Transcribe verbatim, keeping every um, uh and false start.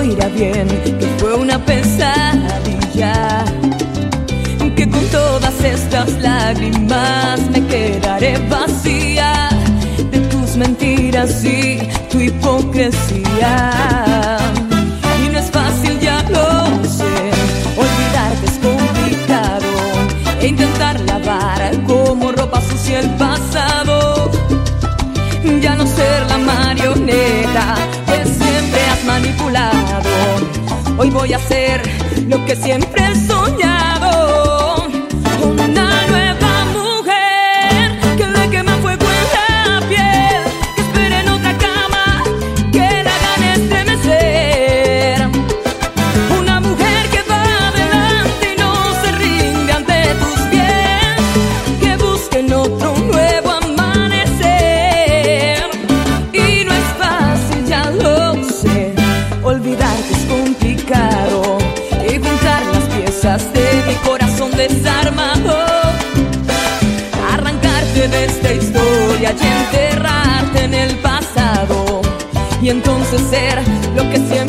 irá bien, que fue una pesadilla, que con todas estas lágrimas me quedaré vacía de tus mentiras y tu hipocresía. Y no es fácil, ya lo sé, olvidarte es complicado, e intentar lavar como ropa sucia el pasado. Ya no ser la marioneta que siempre has manipulado. Hoy voy a ser lo que siempre he soñado. Una nueva mujer que le quema fuego en la piel, que espere en otra cama, que la hagan estremecer. Una mujer que va adelante y no se rinde ante tus pies, que busque en otro nuevo amanecer. Y no es fácil, ya lo sé, olvidarte es complicado, y juntar las piezas de mi corazón desarmado, arrancarte de esta historia y enterrarte en el pasado, y entonces ser lo que siempre